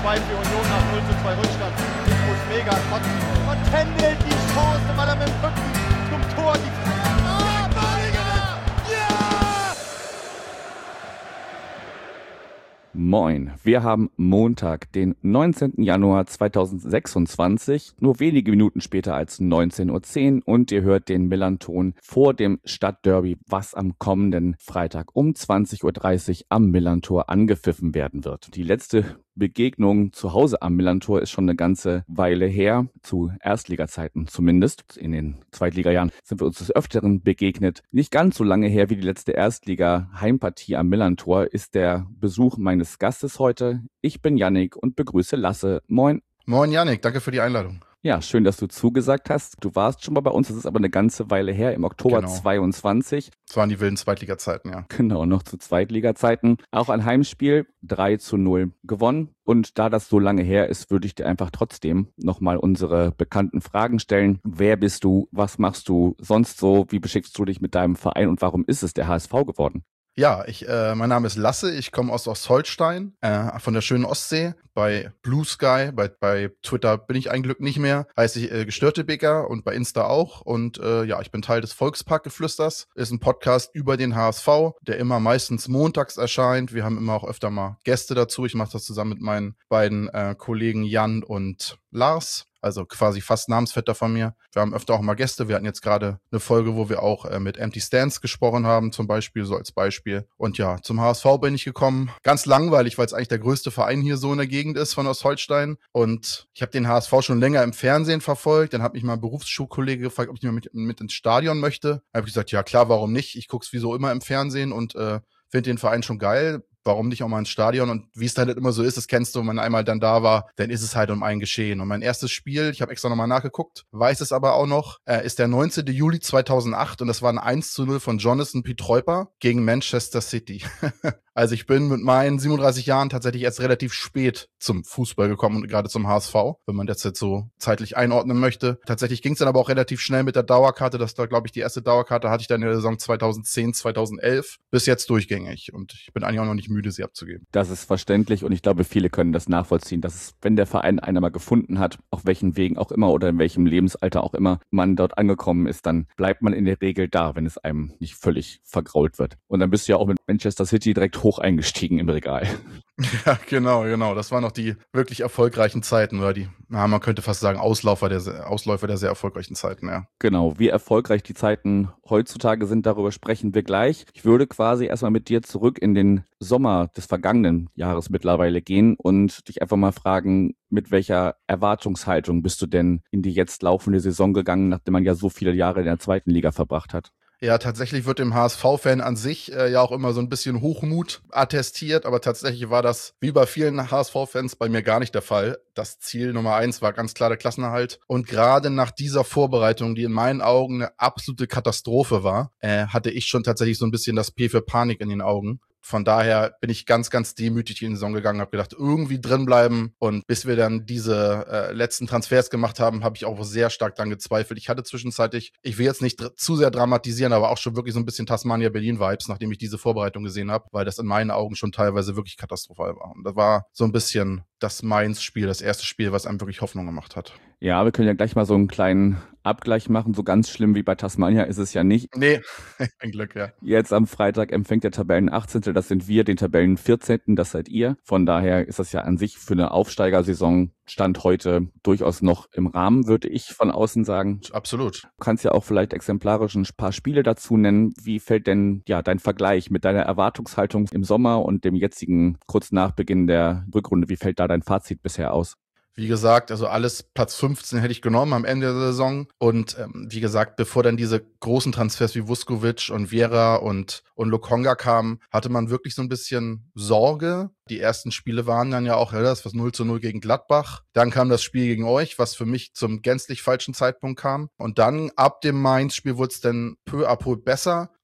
2 für Union nach 0:2 Rückstand. Ich muss mega kotzen. Und Tendel die Chance, weil er mit dem Rücken zum Tor die Moin, wir haben Montag, den 19. Januar 2026, nur wenige Minuten später als 19:10 Uhr und ihr hört den Millernton vor dem Stadtderby, was am kommenden Freitag um 20:30 Uhr am Millerntor angepfiffen werden wird. Die letzte Begegnung zu Hause am Millerntor ist schon eine ganze Weile her, zu Erstligazeiten zumindest. In den Zweitligajahren sind wir uns des Öfteren begegnet. Nicht ganz so lange her wie die letzte Erstliga-Heimpartie am Millerntor ist der Besuch meines Gastes heute. Ich bin Yannick und begrüße Lasse. Moin. Moin Yannick, danke für die Einladung. Ja, schön, dass du zugesagt hast. Du warst schon mal bei uns, das ist aber eine ganze Weile her, im Oktober 22. Das waren die wilden Zweitliga-Zeiten, ja. Genau, noch zu Zweitliga-Zeiten. Auch ein Heimspiel, 3:0 gewonnen. Und da das so lange her ist, würde ich dir einfach trotzdem nochmal unsere bekannten Fragen stellen. Wer bist du? Was machst du sonst so? Wie beschickst du dich mit deinem Verein? Und warum ist es der HSV geworden? Ja, mein Name ist Lasse, ich komme aus Ostholstein, von der schönen Ostsee. Bei Blue Sky, bei Twitter bin ich ein Glück nicht mehr, heiße ich Gestörte Bäcker und bei Insta auch. Und ja, ich bin Teil des Volksparkgeflüsters, ist ein Podcast über den HSV, der immer meistens montags erscheint. Wir haben immer auch öfter mal Gäste dazu. Ich mache das zusammen mit meinen beiden Kollegen Jan und Lars. Also quasi fast Namensvetter von mir. Wir haben öfter auch mal Gäste. Wir hatten jetzt gerade eine Folge, wo wir auch mit Empty Stands gesprochen haben, zum Beispiel, so als Beispiel. Und ja, zum HSV bin ich gekommen. Ganz langweilig, weil es eigentlich der größte Verein hier so in der Gegend ist von Ostholstein. Und ich habe den HSV schon länger im Fernsehen verfolgt. Dann hat mich mal ein Berufsschulkollege gefragt, ob ich mal mit ins Stadion möchte. Da habe ich gesagt, ja klar, warum nicht? Ich gucke es wie so immer im Fernsehen und finde den Verein schon geil. Warum nicht auch mal ins Stadion? Und wie es dann halt immer so ist, das kennst du, wenn man einmal dann da war, dann ist es halt um ein Geschehen. Und mein erstes Spiel, ich habe extra nochmal nachgeguckt, weiß es aber auch noch, ist der 19. Juli 2008 und das war ein 1:0 von Jonathan Pietreuper gegen Manchester City. Also ich bin mit meinen 37 Jahren tatsächlich erst relativ spät zum Fußball gekommen und gerade zum HSV, wenn man das jetzt so zeitlich einordnen möchte. Tatsächlich ging es dann aber auch relativ schnell mit der Dauerkarte. Das war, glaube ich, die erste Dauerkarte hatte ich dann in der Saison 2010, 2011 bis jetzt durchgängig. Und ich bin eigentlich auch noch nicht müde, sie abzugeben. Das ist verständlich und ich glaube, viele können das nachvollziehen, dass es, wenn der Verein einen mal gefunden hat, auf welchen Wegen auch immer oder in welchem Lebensalter auch immer man dort angekommen ist, dann bleibt man in der Regel da, wenn es einem nicht völlig vergrault wird. Und dann bist du ja auch mit Manchester City direkt hoch eingestiegen im Regal. Ja, genau. Das waren noch die wirklich erfolgreichen Zeiten oder man könnte fast sagen Ausläufer der sehr erfolgreichen Zeiten, ja. Genau, wie erfolgreich die Zeiten heutzutage sind, darüber sprechen wir gleich. Ich würde quasi erstmal mit dir zurück in den Sommer des vergangenen Jahres mittlerweile gehen und dich einfach mal fragen, mit welcher Erwartungshaltung bist du denn in die jetzt laufende Saison gegangen, nachdem man ja so viele Jahre in der zweiten Liga verbracht hat? Ja, tatsächlich wird dem HSV-Fan an sich ja auch immer so ein bisschen Hochmut attestiert, aber tatsächlich war das wie bei vielen HSV-Fans bei mir gar nicht der Fall. Das Ziel Nummer 1 war ganz klar der Klassenerhalt und gerade nach dieser Vorbereitung, die in meinen Augen eine absolute Katastrophe war, hatte ich schon tatsächlich so ein bisschen das P für Panik in den Augen. Von daher bin ich ganz, ganz demütig in die Saison gegangen, habe gedacht, irgendwie drin bleiben. Und bis wir dann diese letzten Transfers gemacht haben, habe ich auch sehr stark dran gezweifelt. Ich hatte zwischenzeitlich, ich will jetzt nicht zu sehr dramatisieren, aber auch schon wirklich so ein bisschen Tasmania-Berlin-Vibes, nachdem ich diese Vorbereitung gesehen habe, weil das in meinen Augen schon teilweise wirklich katastrophal war. Und das war so ein bisschen das Mainz-Spiel, das erste Spiel, was einem wirklich Hoffnung gemacht hat. Ja, wir können ja gleich mal so einen kleinen Abgleich machen. So ganz schlimm wie bei Tasmania ist es ja nicht. Nee, ein Glück, ja. Jetzt am Freitag empfängt der Tabellen 18., das sind wir, den Tabellen 14., das seid ihr. Von daher ist das ja an sich für eine Aufsteigersaison Stand heute durchaus noch im Rahmen, würde ich von außen sagen. Absolut. Du kannst ja auch vielleicht exemplarisch ein paar Spiele dazu nennen. Wie fällt denn dein Vergleich mit deiner Erwartungshaltung im Sommer und dem jetzigen, kurz nach Beginn der Rückrunde, wie fällt da dein Fazit bisher aus? Wie gesagt, also alles Platz 15 hätte ich genommen am Ende der Saison. Und wie gesagt, bevor dann diese großen Transfers wie Vuskovic und Vieira und Lokonga kamen, hatte man wirklich so ein bisschen Sorge. Die ersten Spiele waren dann ja auch das 0:0 gegen Gladbach. Dann kam das Spiel gegen euch, was für mich zum gänzlich falschen Zeitpunkt kam. Und dann ab dem Mainz-Spiel wurde es dann peu à peu besser.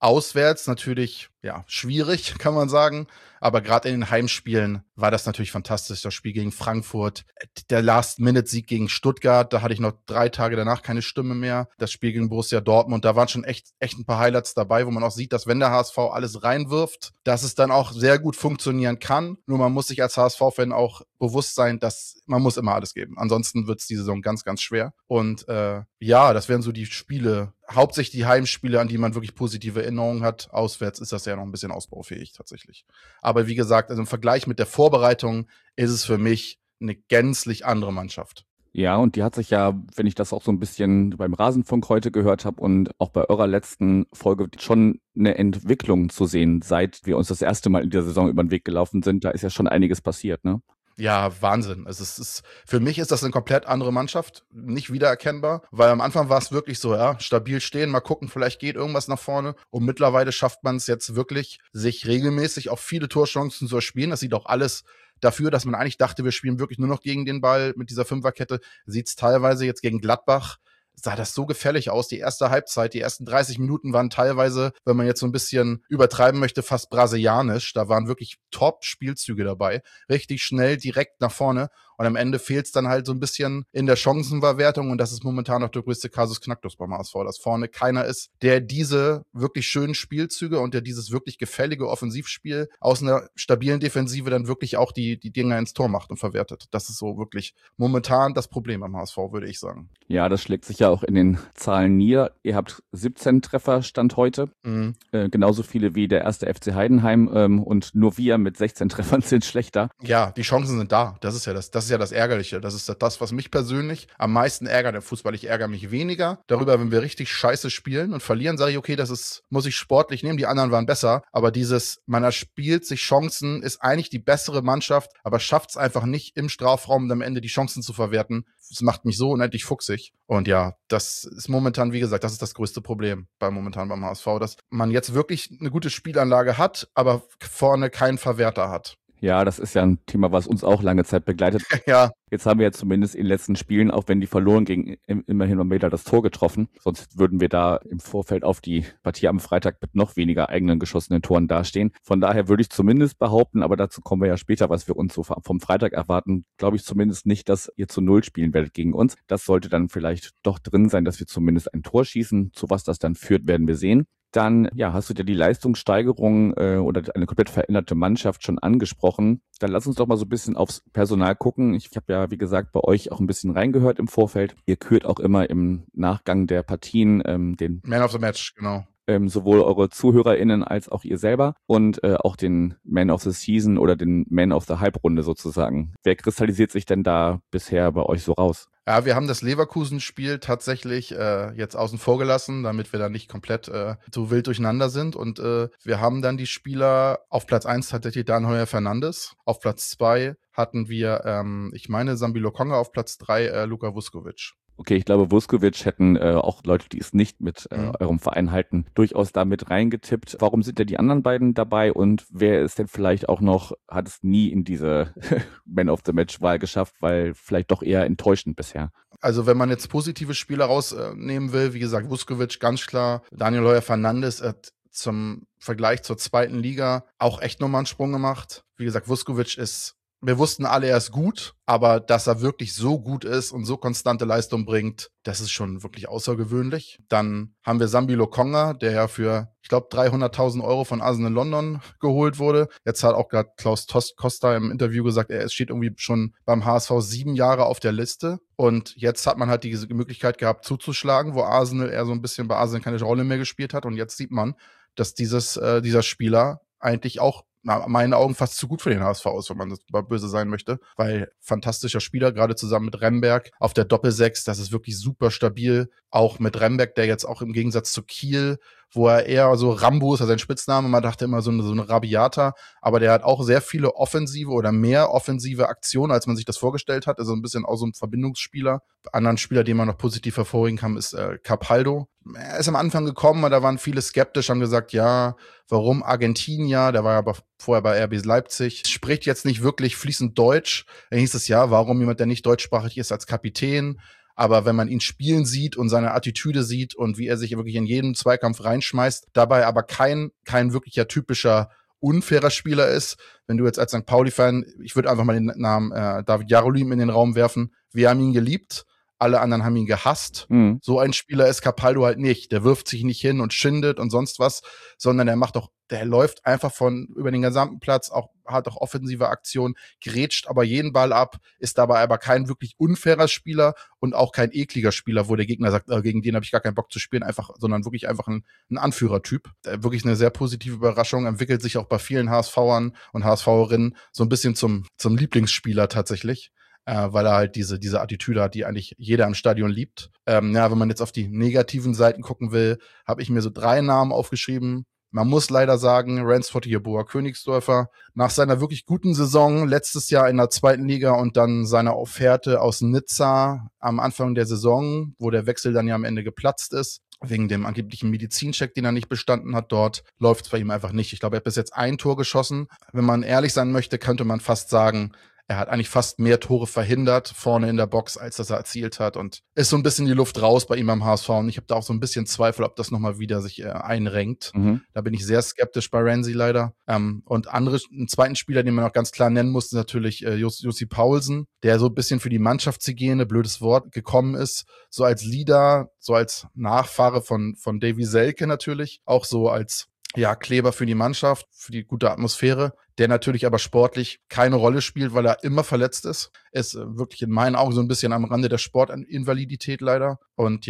auswärts natürlich, ja, schwierig, kann man sagen. Aber gerade in den Heimspielen war das natürlich fantastisch. Das Spiel gegen Frankfurt, der Last-Minute-Sieg gegen Stuttgart, da hatte ich noch 3 Tage danach keine Stimme mehr. Das Spiel gegen Borussia Dortmund, da waren schon echt ein paar Highlights dabei, wo man auch sieht, dass wenn der HSV alles reinwirft, dass es dann auch sehr gut funktionieren kann. Nur man muss sich als HSV-Fan auch bewusst sein, dass man muss immer alles geben. Ansonsten wird es die Saison ganz, ganz schwer. Und ja, das wären so die Spiele, hauptsächlich die Heimspiele, an die man wirklich positive Erinnerungen hat. Auswärts ist das ja noch ein bisschen ausbaufähig tatsächlich. Aber wie gesagt, also im Vergleich mit der Vorbereitung ist es für mich eine gänzlich andere Mannschaft. Ja, und die hat sich ja, wenn ich das auch so ein bisschen beim Rasenfunk heute gehört habe und auch bei eurer letzten Folge schon eine Entwicklung zu sehen, seit wir uns das erste Mal in der Saison über den Weg gelaufen sind. Da ist ja schon einiges passiert, ne? Ja, Wahnsinn. Also für mich ist das eine komplett andere Mannschaft, nicht wiedererkennbar, weil am Anfang war es wirklich so, ja, stabil stehen, mal gucken, vielleicht geht irgendwas nach vorne und mittlerweile schafft man es jetzt wirklich, sich regelmäßig auf viele Torchancen zu erspielen. Das sieht auch alles dafür, dass man eigentlich dachte, wir spielen wirklich nur noch gegen den Ball mit dieser Fünferkette, sieht es teilweise jetzt gegen Gladbach, sah das so gefährlich aus. Die erste Halbzeit, die ersten 30 Minuten waren teilweise, wenn man jetzt so ein bisschen übertreiben möchte, fast brasilianisch. Da waren wirklich Top-Spielzüge dabei. Richtig schnell, direkt nach vorne. Und am Ende fehlt es dann halt so ein bisschen in der Chancenverwertung. Und das ist momentan noch der größte Kasus Knacktus beim HSV, dass vorne keiner ist, der diese wirklich schönen Spielzüge und der dieses wirklich gefällige Offensivspiel aus einer stabilen Defensive dann wirklich auch die Dinger ins Tor macht und verwertet. Das ist so wirklich momentan das Problem am HSV, würde ich sagen. Ja, das schlägt sich ja auch in den Zahlen nieder. Ihr habt 17 Treffer Stand heute, genauso viele wie der erste FC Heidenheim und nur wir mit 16 Treffern sind schlechter. Ja, die Chancen sind da. Das ist ja das Ärgerliche. Das ist das, was mich persönlich am meisten ärgert im Fußball. Ich ärgere mich weniger darüber, wenn wir richtig scheiße spielen und verlieren, sage ich, okay, muss ich sportlich nehmen, die anderen waren besser. Aber man erspielt sich Chancen, ist eigentlich die bessere Mannschaft, aber schafft es einfach nicht im Strafraum am Ende die Chancen zu verwerten. Das macht mich so unendlich fuchsig. Und ja, das ist momentan, wie gesagt, das ist das größte Problem momentan beim HSV, dass man jetzt wirklich eine gute Spielanlage hat, aber vorne keinen Verwerter hat. Ja, das ist ja ein Thema, was uns auch lange Zeit begleitet. Ja. Jetzt haben wir ja zumindest in den letzten Spielen, auch wenn die verloren gingen, immerhin mal wieder das Tor getroffen. Sonst würden wir da im Vorfeld auf die Partie am Freitag mit noch weniger eigenen geschossenen Toren dastehen. Von daher würde ich zumindest behaupten, aber dazu kommen wir ja später, was wir uns so vom Freitag erwarten, glaube ich zumindest nicht, dass ihr zu 0 spielen werdet gegen uns. Das sollte dann vielleicht doch drin sein, dass wir zumindest ein Tor schießen. Zu was das dann führt, werden wir sehen. Dann hast du dir die Leistungssteigerung oder eine komplett veränderte Mannschaft schon angesprochen. Dann lass uns doch mal so ein bisschen aufs Personal gucken. Ich habe ja, wie gesagt, bei euch auch ein bisschen reingehört im Vorfeld. Ihr kürt auch immer im Nachgang der Partien den Man of the Match, genau. Sowohl eure ZuhörerInnen als auch ihr selber und auch den Man of the Season oder den Man of the Halbrunde sozusagen. Wer kristallisiert sich denn da bisher bei euch so raus? Ja, wir haben das Leverkusen-Spiel tatsächlich jetzt außen vor gelassen, damit wir da nicht komplett so wild durcheinander sind. Und wir haben dann die Spieler auf Platz 1 tatsächlich Dan Heuer Fernandes. Auf Platz 2 hatten wir, ich meine, Sambi Lokonga, auf Platz 3 Luka Vuskovic. Okay, ich glaube, Vuskovic hätten auch Leute, die es nicht mit eurem Verein halten, durchaus da mit reingetippt. Warum sind denn die anderen beiden dabei und wer ist denn vielleicht auch noch, hat es nie in diese Man of the Match-Wahl geschafft, weil vielleicht doch eher enttäuschend bisher? Also wenn man jetzt positive Spieler rausnehmen will, wie gesagt, Vuskovic ganz klar, Daniel Heuer Fernandes hat zum Vergleich zur zweiten Liga auch echt nochmal einen Sprung gemacht. Wie gesagt, Vuskovic wir wussten alle, er ist gut, aber dass er wirklich so gut ist und so konstante Leistung bringt, das ist schon wirklich außergewöhnlich. Dann haben wir Sambi Lokonga, der ja für, ich glaube, 300.000 Euro von Arsenal London geholt wurde. Jetzt hat auch gerade Klaus Costa im Interview gesagt, er steht irgendwie schon beim HSV 7 Jahre auf der Liste. Und jetzt hat man halt diese Möglichkeit gehabt zuzuschlagen, wo Arsenal eher so ein bisschen bei Arsenal keine Rolle mehr gespielt hat. Und jetzt sieht man, dass dieser Spieler eigentlich auch in meinen Augen fast zu gut für den HSV ist, wenn man das mal böse sein möchte, weil fantastischer Spieler, gerade zusammen mit Remberg auf der Doppel-6, das ist wirklich super stabil, auch mit Remberg, der jetzt auch im Gegensatz zu Kiel, wo er eher so Rambo ist, sein Spitzname, man dachte immer so eine Rabiata, aber der hat auch sehr viele offensive oder mehr offensive Aktionen, als man sich das vorgestellt hat, also ein bisschen auch so ein Verbindungsspieler. Anderen Spieler, den man noch positiv hervorheben kann, ist Capaldo. Er ist am Anfang gekommen, und da waren viele skeptisch, haben gesagt, ja, warum Argentinier, der war ja aber vorher bei RB Leipzig, spricht jetzt nicht wirklich fließend Deutsch. Dann hieß es ja, warum jemand, der nicht deutschsprachig ist, als Kapitän. Aber wenn man ihn spielen sieht und seine Attitüde sieht und wie er sich wirklich in jeden Zweikampf reinschmeißt, dabei aber kein wirklicher typischer unfairer Spieler ist. Wenn du jetzt als St. Pauli-Fan, ich würde einfach mal den Namen David Jarolim in den Raum werfen, wir haben ihn geliebt, alle anderen haben ihn gehasst. Mhm. So ein Spieler ist Capaldo halt nicht. Der wirft sich nicht hin und schindet und sonst was, sondern der läuft einfach über den gesamten Platz, hat auch offensive Aktionen, grätscht aber jeden Ball ab, ist dabei aber kein wirklich unfairer Spieler und auch kein ekliger Spieler, wo der Gegner sagt, gegen den habe ich gar keinen Bock zu spielen, sondern wirklich einfach ein Anführertyp. Wirklich eine sehr positive Überraschung, entwickelt sich auch bei vielen HSVern und HSVerinnen so ein bisschen zum Lieblingsspieler tatsächlich. Weil er halt diese Attitüde hat, die eigentlich jeder im Stadion liebt. Wenn man jetzt auf die negativen Seiten gucken will, habe ich mir so 3 Namen aufgeschrieben. Man muss leider sagen, Ransford Yeboah Königsdörfer, nach seiner wirklich guten Saison letztes Jahr in der 2. Liga und dann seiner Offerte aus Nizza am Anfang der Saison, wo der Wechsel dann ja am Ende geplatzt ist, wegen dem angeblichen Medizincheck, den er nicht bestanden hat dort, läuft es bei ihm einfach nicht. Ich glaube, er hat bis jetzt 1 Tor geschossen. Wenn man ehrlich sein möchte, könnte man fast sagen, er hat eigentlich fast mehr Tore verhindert vorne in der Box, als dass er erzielt hat. Und ist so ein bisschen die Luft raus bei ihm am HSV. Und ich habe da auch so ein bisschen Zweifel, ob das nochmal wieder sich einrenkt. Mhm. Da bin ich sehr skeptisch bei Ramsey leider. Und einen zweiten Spieler, den man auch ganz klar nennen muss, ist natürlich Jussi Paulsen, der so ein bisschen für die Mannschaftshygiene, blödes Wort, gekommen ist. So als Leader, so als Nachfahre von Davy Selke natürlich. Auch so als Kleber für die Mannschaft, für die gute Atmosphäre, der natürlich aber sportlich keine Rolle spielt, weil er immer verletzt ist. Ist wirklich in meinen Augen so ein bisschen am Rande der Sportinvalidität leider. Und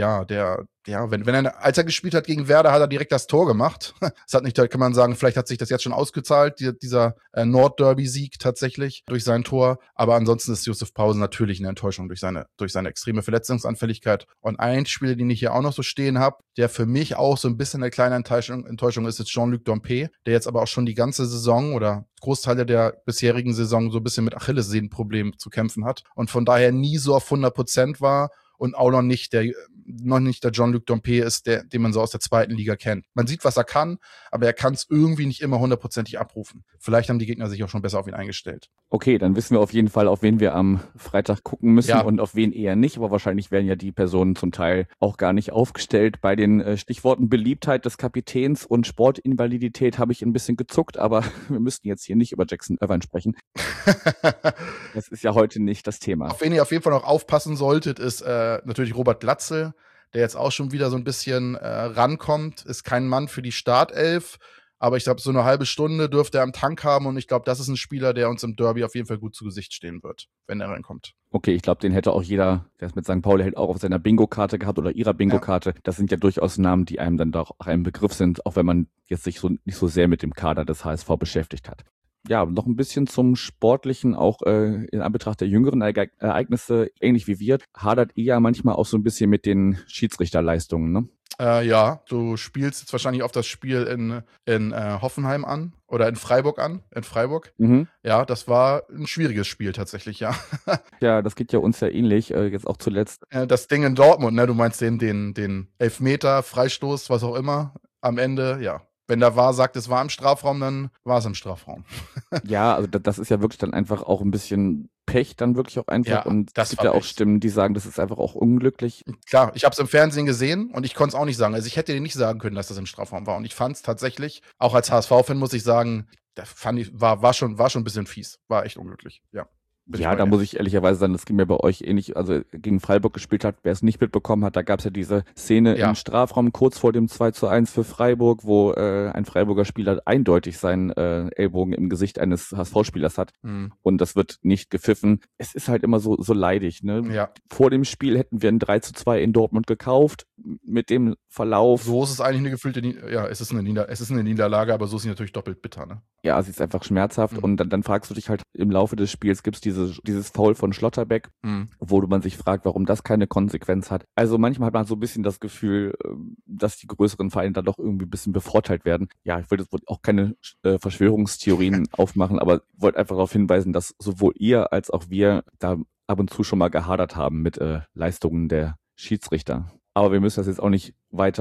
als er gespielt hat gegen Werder, hat er direkt das Tor gemacht. Da kann man sagen, vielleicht hat sich das jetzt schon ausgezahlt, dieser Nordderby-Sieg tatsächlich durch sein Tor. Aber ansonsten ist Josef Pausen natürlich eine Enttäuschung durch seine extreme Verletzungsanfälligkeit. Und ein Spieler, den ich hier auch noch so stehen habe, der für mich auch so ein bisschen eine kleine Enttäuschung ist, Jean-Luc Dompe, der jetzt aber auch schon die ganze Saison oder Großteile der bisherigen Saison so ein bisschen mit Achillessehnenproblemen zu kämpfen hat und von daher nie so auf 100% war und auch noch nicht der Jean-Luc Dompe ist, den man so aus der 2. Liga kennt. Man sieht, was er kann, aber er kann es irgendwie nicht immer 100%ig abrufen. Vielleicht haben die Gegner sich auch schon besser auf ihn eingestellt. Okay, dann wissen wir auf jeden Fall, auf wen wir am Freitag gucken müssen und auf wen eher nicht. Aber wahrscheinlich werden ja die Personen zum Teil auch gar nicht aufgestellt. Bei den Stichworten Beliebtheit des Kapitäns und Sportinvalidität habe ich ein bisschen gezuckt, aber wir müssten jetzt hier nicht über Jackson Irvine sprechen. Das ist ja heute nicht das Thema. Auf wen ihr auf jeden Fall noch aufpassen solltet, ist natürlich Robert Glatzel, der jetzt auch schon wieder so ein bisschen rankommt. Ist kein Mann für die Startelf, aber ich glaube, so eine halbe Stunde dürfte er am Tank haben und ich glaube, das ist ein Spieler, der uns im Derby auf jeden Fall gut zu Gesicht stehen wird, wenn er reinkommt. Okay, ich glaube, den hätte auch jeder, der es mit St. Pauli hält, auch auf seiner Bingo-Karte gehabt oder ihrer Bingo-Karte. Ja. Das sind ja durchaus Namen, die einem dann doch auch ein Begriff sind, auch wenn man jetzt sich nicht so sehr mit dem Kader des HSV beschäftigt hat. Ja, noch ein bisschen zum Sportlichen, auch in Anbetracht der jüngeren Ereignisse, ähnlich wie wir, hadert ihr ja manchmal auch so ein bisschen mit den Schiedsrichterleistungen, ne? Du spielst jetzt wahrscheinlich auf das Spiel in Hoffenheim an oder in Freiburg an. In Freiburg. Mhm. Ja, das war ein schwieriges Spiel tatsächlich, ja. Ja, das geht ja uns ja ähnlich, jetzt auch zuletzt. Das Ding in Dortmund, ne? Du meinst den Elfmeter, Freistoß, was auch immer, am Ende, ja. Wenn da war, sagt, es war im Strafraum, dann war es im Strafraum. Ja, also das ist ja wirklich dann einfach auch ein bisschen Pech dann wirklich auch einfach. Ja, und das es gibt war ja auch Pech. Stimmen, die sagen, das ist einfach auch unglücklich. Klar, ich habe es im Fernsehen gesehen und ich konnte es auch nicht sagen. Also ich hätte dir nicht sagen können, dass das im Strafraum war. Und ich fand es tatsächlich, auch als HSV-Fan muss ich sagen, war schon ein bisschen fies. War echt unglücklich, ja. Ja, da muss ich ehrlicherweise sagen, das ging mir bei euch ähnlich, also gegen Freiburg gespielt hat, wer es nicht mitbekommen hat, da gab es ja diese Szene im Strafraum kurz vor dem 2:1 für Freiburg, wo ein Freiburger Spieler eindeutig seinen Ellbogen im Gesicht eines HSV-Spielers hat und das wird nicht gepfiffen. Es ist halt immer so leidig, ne? Ja. Vor dem Spiel hätten wir ein 3:2 in Dortmund gekauft, mit dem Verlauf. So ist es eigentlich eine gefühlte, es ist eine Niederlage, aber so ist sie natürlich doppelt bitter, ne? Ja, sie ist einfach schmerzhaft und dann fragst du dich halt im Laufe des Spiels, gibt es dieses Foul von Schlotterbeck, wo man sich fragt, warum das keine Konsequenz hat. Also manchmal hat man so ein bisschen das Gefühl, dass die größeren Vereine da doch irgendwie ein bisschen bevorteilt werden. Ja, ich wollte jetzt auch keine Verschwörungstheorien aufmachen, aber wollte einfach darauf hinweisen, dass sowohl ihr als auch wir da ab und zu schon mal gehadert haben mit Leistungen der Schiedsrichter. Aber wir müssen das jetzt auch nicht weiter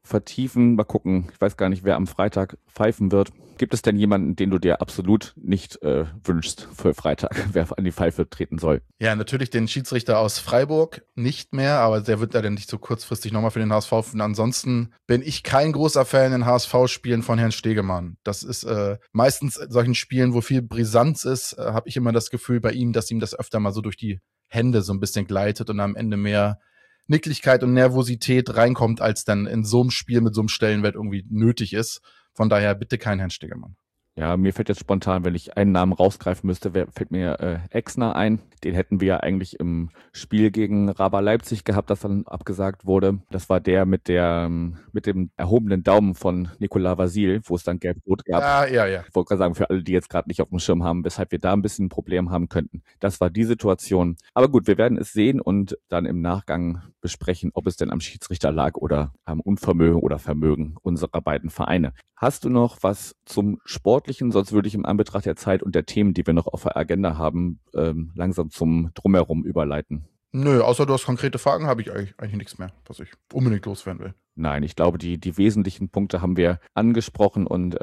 vertiefen. Mal gucken, ich weiß gar nicht, wer am Freitag pfeifen wird. Gibt es denn jemanden, den du dir absolut nicht wünschst für Freitag, wer an die Pfeife treten soll? Ja, natürlich den Schiedsrichter aus Freiburg nicht mehr, aber der wird ja dann nicht so kurzfristig nochmal für den HSV. Und ansonsten bin ich kein großer Fan in HSV-Spielen von Herrn Stegemann. Das ist meistens in solchen Spielen, wo viel Brisanz ist, habe ich immer das Gefühl bei ihm, dass ihm das öfter mal so durch die Hände so ein bisschen gleitet und am Ende mehr Nicklichkeit und Nervosität reinkommt, als dann in so einem Spiel mit so einem Stellenwert irgendwie nötig ist. Von daher bitte kein Herrn Stegemann. Ja, mir fällt jetzt spontan, wenn ich einen Namen rausgreifen müsste, fällt mir Exner ein. Den hätten wir ja eigentlich im Spiel gegen Raba Leipzig gehabt, das dann abgesagt wurde. Das war der mit dem erhobenen Daumen von Nicolas Vasil, wo es dann Gelb-Rot gab. Ja. Ich wollte gerade sagen, für alle, die jetzt gerade nicht auf dem Schirm haben, weshalb wir da ein bisschen ein Problem haben könnten. Das war die Situation. Aber gut, wir werden es sehen und dann im Nachgang besprechen, ob es denn am Schiedsrichter lag oder am Unvermögen oder Vermögen unserer beiden Vereine. Hast du noch was zum Sportlichen? Sonst würde ich im Anbetracht der Zeit und der Themen, die wir noch auf der Agenda haben, langsam zum Drumherum überleiten. Nö, außer du hast konkrete Fragen, habe ich eigentlich nichts mehr, was ich unbedingt loswerden will. Nein, ich glaube, die wesentlichen Punkte haben wir angesprochen und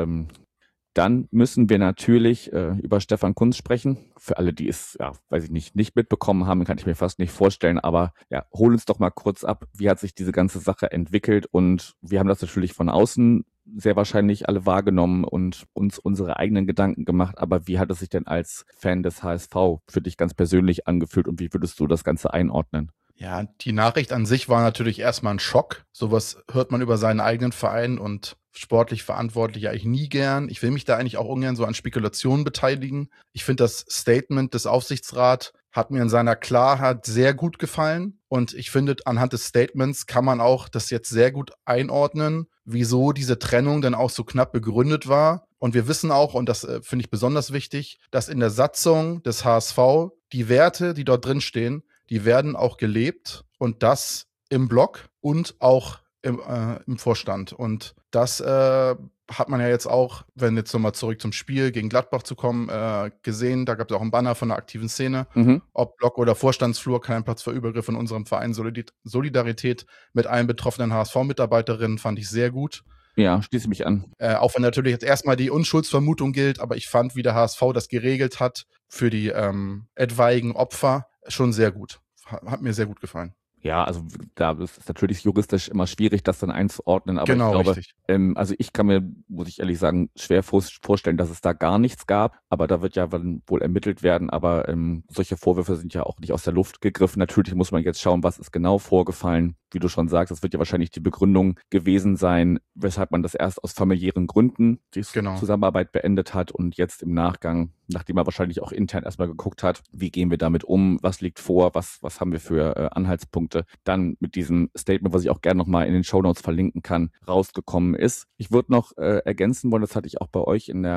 dann müssen wir natürlich über Stefan Kuntz sprechen. Für alle, die es, nicht mitbekommen haben, kann ich mir fast nicht vorstellen. Aber ja, hol uns doch mal kurz ab. Wie hat sich diese ganze Sache entwickelt? Und wir haben das natürlich von außen sehr wahrscheinlich alle wahrgenommen und uns unsere eigenen Gedanken gemacht. Aber wie hat es sich denn als Fan des HSV für dich ganz persönlich angefühlt und wie würdest du das Ganze einordnen? Ja, die Nachricht an sich war natürlich erstmal ein Schock. Sowas hört man über seinen eigenen Verein und sportlich Verantwortliche eigentlich nie gern. Ich will mich da eigentlich auch ungern so an Spekulationen beteiligen. Ich finde, das Statement des Aufsichtsrats hat mir in seiner Klarheit sehr gut gefallen. Und ich finde, anhand des Statements kann man auch das jetzt sehr gut einordnen, wieso diese Trennung dann auch so knapp begründet war. Und wir wissen auch, und das finde ich besonders wichtig, dass in der Satzung des HSV die Werte, die dort drin stehen, die werden auch gelebt und das im Block und auch im Vorstand. Und das hat man ja jetzt auch, wenn jetzt nochmal zurück zum Spiel gegen Gladbach zu kommen, gesehen. Da gab es auch einen Banner von der aktiven Szene. Ob Block oder Vorstandsflur, kein Platz für Übergriffe in unserem Verein. Solidarität mit allen betroffenen HSV-Mitarbeiterinnen fand ich sehr gut. Ja, schließe mich an. Auch wenn natürlich jetzt erstmal die Unschuldsvermutung gilt, aber ich fand, wie der HSV das geregelt hat für die etwaigen Opfer, schon sehr gut. Hat mir sehr gut gefallen. Ja, also da ist es natürlich juristisch immer schwierig, das dann einzuordnen, aber Genau, ich glaube, richtig. Also ich kann mir, muss ich ehrlich sagen, schwer vorstellen, dass es da gar nichts gab, aber da wird ja wohl ermittelt werden, aber solche Vorwürfe sind ja auch nicht aus der Luft gegriffen. Natürlich muss man jetzt schauen, was ist genau vorgefallen. Wie du schon sagst, das wird ja wahrscheinlich die Begründung gewesen sein, weshalb man das erst aus familiären Gründen die Zusammenarbeit beendet hat und jetzt im Nachgang, nachdem man wahrscheinlich auch intern erstmal geguckt hat, wie gehen wir damit um, was liegt vor, was haben wir für Anhaltspunkte, dann mit diesem Statement, was ich auch gerne nochmal in den Shownotes verlinken kann, rausgekommen ist. Ich würde noch ergänzen wollen, das hatte ich auch bei euch im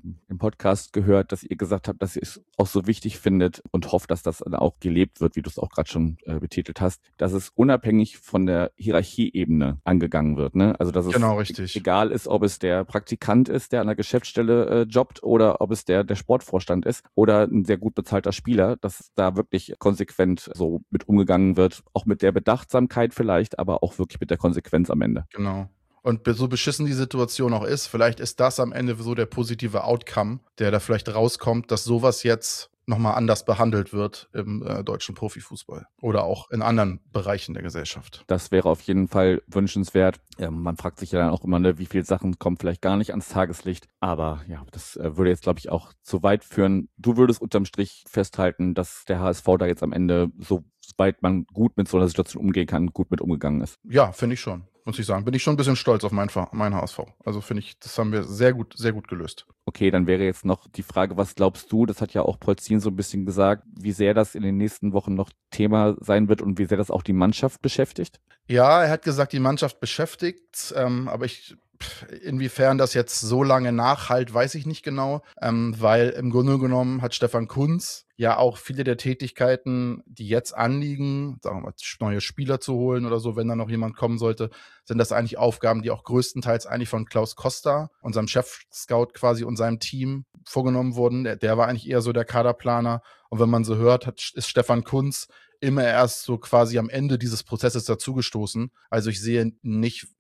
Podcast gehört, dass ihr gesagt habt, dass ihr es auch so wichtig findet und hofft, dass das dann auch gelebt wird, wie du es auch gerade schon betitelt hast, dass es unabhängig von der Hierarchieebene angegangen wird. Ne? Also dass es egal ist, ob es der Praktikant ist, der an der Geschäftsstelle jobbt oder ob es der Sportvorstand ist oder ein sehr gut bezahlter Spieler, dass da wirklich konsequent so mit umgegangen wird, auch mit der Bedachtsamkeit vielleicht, aber auch wirklich mit der Konsequenz am Ende. Genau. Und so beschissen die Situation auch ist, vielleicht ist das am Ende so der positive Outcome, der da vielleicht rauskommt, dass sowas jetzt nochmal anders behandelt wird im deutschen Profifußball oder auch in anderen Bereichen der Gesellschaft. Das wäre auf jeden Fall wünschenswert. Man fragt sich ja dann auch immer, ne, wie viele Sachen kommen vielleicht gar nicht ans Tageslicht. Aber ja, das würde jetzt, glaube ich, auch zu weit führen. Du würdest unterm Strich festhalten, dass der HSV da jetzt am Ende, soweit man gut mit so einer Situation umgehen kann, gut mit umgegangen ist. Ja, finde ich schon. Muss ich sagen, bin ich schon ein bisschen stolz auf meinen HSV. Also finde ich, das haben wir sehr gut gelöst. Okay, dann wäre jetzt noch die Frage, was glaubst du, das hat ja auch Polzin so ein bisschen gesagt, wie sehr das in den nächsten Wochen noch Thema sein wird und wie sehr das auch die Mannschaft beschäftigt? Ja, er hat gesagt, die Mannschaft beschäftigt, aber inwiefern das jetzt so lange nachhalt, weiß ich nicht genau, weil im Grunde genommen hat Stefan Kuntz ja auch viele der Tätigkeiten, die jetzt anliegen, sagen wir mal, neue Spieler zu holen oder so, wenn da noch jemand kommen sollte, sind das eigentlich Aufgaben, die auch größtenteils eigentlich von Klaus Costa, unserem Chef-Scout quasi und seinem Team vorgenommen wurden. Der war eigentlich eher so der Kaderplaner. Und wenn man so hört, ist Stefan Kuntz immer erst so quasi am Ende dieses Prozesses dazugestoßen. Also ich sehe nicht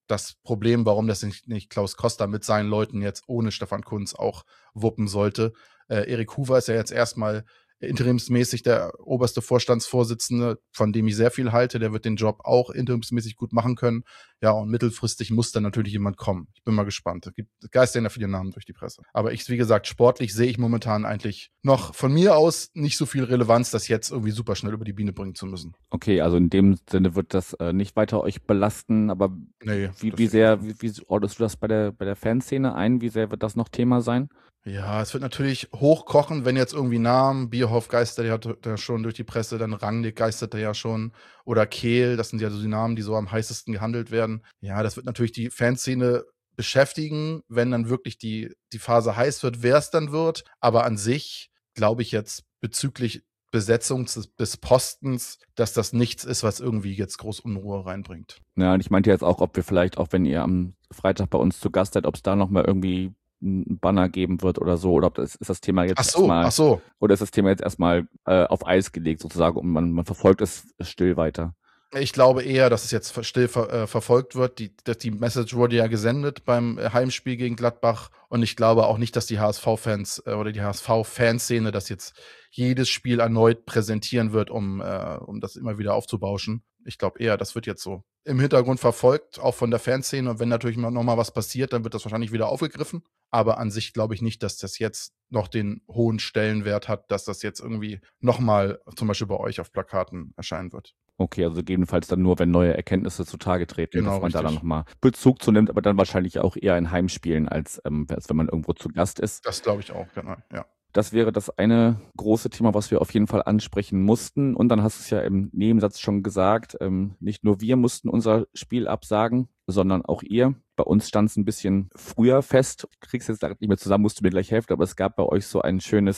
das Problem, warum das nicht Klaus Costa mit seinen Leuten jetzt ohne Stefan Kuntz auch wuppen sollte. Erik Hoover ist ja jetzt erstmal interimsmäßig der oberste Vorstandsvorsitzende, von dem ich sehr viel halte. Der wird den Job auch interimsmäßig gut machen können. Ja, und mittelfristig muss dann natürlich jemand kommen. Ich bin mal gespannt. Es geistern ja viele Namen durch die Presse. Aber wie gesagt, sportlich sehe ich momentan eigentlich noch von mir aus nicht so viel Relevanz, das jetzt irgendwie super schnell über die Biene bringen zu müssen. Okay, also in dem Sinne wird das nicht weiter euch belasten, aber Nee, wie ordnest du das bei der Fanszene ein? Wie sehr wird das noch Thema sein? ja, es wird natürlich hochkochen, wenn jetzt irgendwie Namen, Bierhoff geistert ja schon durch die Presse, dann Rangnick geisterte ja schon oder Kehl, das sind ja so die Namen, die so am heißesten gehandelt werden. Ja, das wird natürlich die Fanszene beschäftigen, wenn dann wirklich die Phase heiß wird, wer es dann wird. Aber an sich glaube ich jetzt bezüglich Besetzung des Postens, dass das nichts ist, was irgendwie jetzt groß Unruhe reinbringt. Ja, und ich meinte jetzt auch, ob wir vielleicht, auch wenn ihr am Freitag bei uns zu Gast seid, ob es da nochmal irgendwie ein Banner geben wird oder so, oder ob ist das Thema jetzt Ach so. Oder ist das Thema jetzt erstmal auf Eis gelegt sozusagen und man verfolgt es still weiter? Ich glaube eher, dass es jetzt still verfolgt wird. Die Message wurde ja gesendet beim Heimspiel gegen Gladbach. Und ich glaube auch nicht, dass die HSV-Fans oder die HSV-Fanszene das jetzt jedes Spiel erneut präsentieren wird, um das immer wieder aufzubauschen. Ich glaube eher, das wird jetzt so im Hintergrund verfolgt, auch von der Fanszene. Und wenn natürlich noch mal was passiert, dann wird das wahrscheinlich wieder aufgegriffen. Aber an sich glaube ich nicht, dass das jetzt noch den hohen Stellenwert hat, dass das jetzt irgendwie noch mal zum Beispiel bei euch auf Plakaten erscheinen wird. Okay, also gegebenenfalls dann nur, wenn neue Erkenntnisse zutage treten, Genau, dass man richtig. da dann nochmal Bezug zu nimmt, aber dann wahrscheinlich auch eher in Heimspielen, als wenn man irgendwo zu Gast ist. Das glaube ich auch, genau, ja. Das wäre das eine große Thema, was wir auf jeden Fall ansprechen mussten. Und dann hast du es ja im Nebensatz schon gesagt, nicht nur wir mussten unser Spiel absagen, sondern auch ihr. Bei uns stand es ein bisschen früher fest. Ich krieg's jetzt nicht mehr zusammen, musst du mir gleich helfen, aber es gab bei euch so eine schöne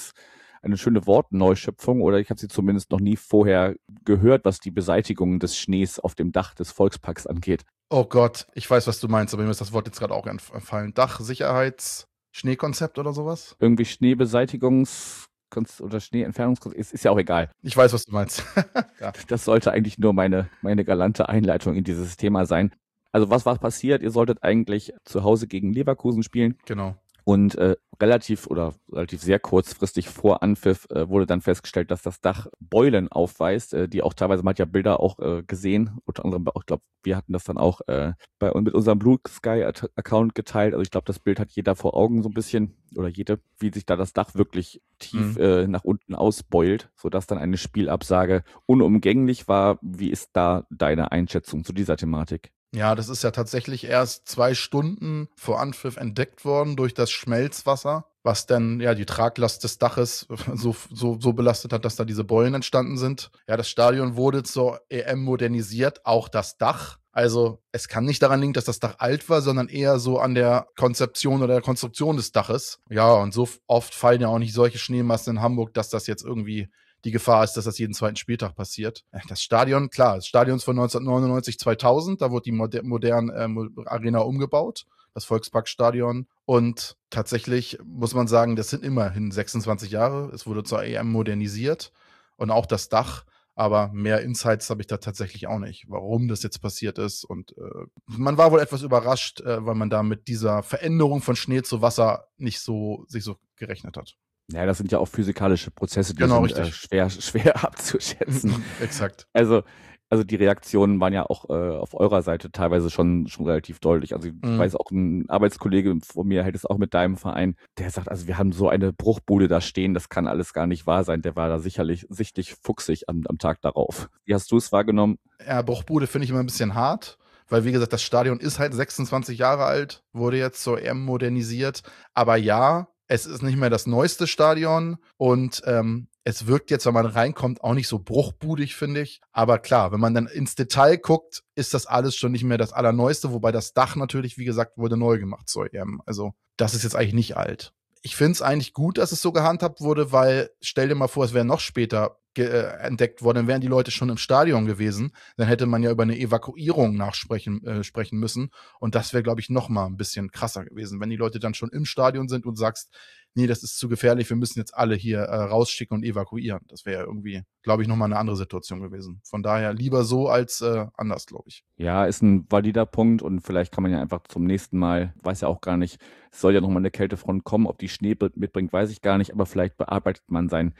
Wortneuschöpfung, oder ich habe sie zumindest noch nie vorher gehört, was die Beseitigung des Schnees auf dem Dach des Volksparks angeht. Oh Gott, ich weiß, was du meinst, aber mir ist das Wort jetzt gerade auch entfallen. Schneekonzept oder sowas? Irgendwie oder Schneeentfernungskonzept, ist ja auch egal. Ich weiß, was du meinst. Ja. Das sollte eigentlich nur meine galante Einleitung in dieses Thema sein. Also was war passiert? Ihr solltet eigentlich zu Hause gegen Leverkusen spielen. Genau. Und relativ sehr kurzfristig vor Anpfiff wurde dann festgestellt, dass das Dach Beulen aufweist, die auch teilweise, man hat ja Bilder auch gesehen, unter anderem auch, ich glaube, wir hatten das dann auch mit unserem Blue Sky Account geteilt. Also ich glaube, das Bild hat jeder vor Augen so ein bisschen, oder jede, wie sich da das Dach wirklich tief nach unten ausbeult, sodass dann eine Spielabsage unumgänglich war. Wie ist da deine Einschätzung zu dieser Thematik? Ja, das ist ja tatsächlich erst 2 Stunden vor Anpfiff entdeckt worden durch das Schmelzwasser, was dann ja die Traglast des Daches so belastet hat, dass da diese Beulen entstanden sind. Ja, das Stadion wurde zur EM modernisiert, auch das Dach. Also es kann nicht daran liegen, dass das Dach alt war, sondern eher so an der Konzeption oder der Konstruktion des Daches. Ja, und so oft fallen ja auch nicht solche Schneemassen in Hamburg, dass das jetzt irgendwie die Gefahr ist, dass das jeden zweiten Spieltag passiert. Das Stadion, klar, das Stadion ist von 1999, 2000, da wurde die moderne Arena umgebaut, das Volksparkstadion. Und tatsächlich muss man sagen, das sind immerhin 26 Jahre. Es wurde zur EM modernisiert und auch das Dach. Aber mehr Insights habe ich da tatsächlich auch nicht, warum das jetzt passiert ist. Und man war wohl etwas überrascht, weil man da mit dieser Veränderung von Schnee zu Wasser nicht sich so gerechnet hat. Ja, das sind ja auch physikalische Prozesse, die genau, sind schwer abzuschätzen. Exakt. Also die Reaktionen waren ja auch auf eurer Seite teilweise schon relativ deutlich. Also ich weiß auch, ein Arbeitskollege von mir hält es auch mit deinem Verein, der sagt, also wir haben so eine Bruchbude da stehen, das kann alles gar nicht wahr sein. Der war da sichtlich fuchsig am Tag darauf. Wie hast du es wahrgenommen? Ja, Bruchbude finde ich immer ein bisschen hart, weil wie gesagt, das Stadion ist halt 26 Jahre alt, wurde jetzt zur EM modernisiert. Aber ja, es ist nicht mehr das neueste Stadion und es wirkt jetzt, wenn man reinkommt, auch nicht so bruchbudig, finde ich. Aber klar, wenn man dann ins Detail guckt, ist das alles schon nicht mehr das Allerneueste, wobei das Dach natürlich, wie gesagt, wurde neu gemacht zur EM. Also das ist jetzt eigentlich nicht alt. Ich finde es eigentlich gut, dass es so gehandhabt wurde, weil stell dir mal vor, es wäre noch später entdeckt worden, dann wären die Leute schon im Stadion gewesen. Dann hätte man ja über eine Evakuierung sprechen müssen. Und das wäre, glaube ich, noch mal ein bisschen krasser gewesen. Wenn die Leute dann schon im Stadion sind und sagst, nee, das ist zu gefährlich, wir müssen jetzt alle hier rausschicken und evakuieren. Das wäre irgendwie, glaube ich, nochmal eine andere Situation gewesen. Von daher lieber so als anders, glaube ich. Ja, ist ein valider Punkt und vielleicht kann man ja einfach zum nächsten Mal, weiß ja auch gar nicht, es soll ja nochmal eine Kältefront kommen, ob die Schnee mitbringt, weiß ich gar nicht, aber vielleicht bearbeitet man sein